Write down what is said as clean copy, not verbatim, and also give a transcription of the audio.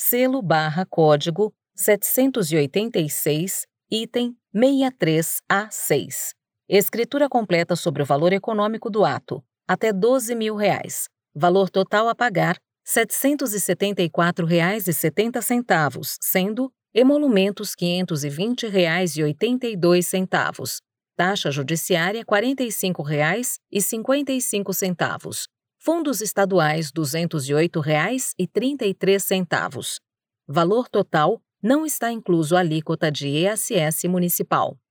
selo/código 786, item 63A6. Escritura completa sobre o valor econômico do ato, até R$ 12.000. Valor total a pagar, R$ 774,70, sendo emolumentos R$ 520,82. Taxa judiciária R$ 45,55. Fundos estaduais R$ 208,33. Valor total não está incluso a alíquota de ISS municipal.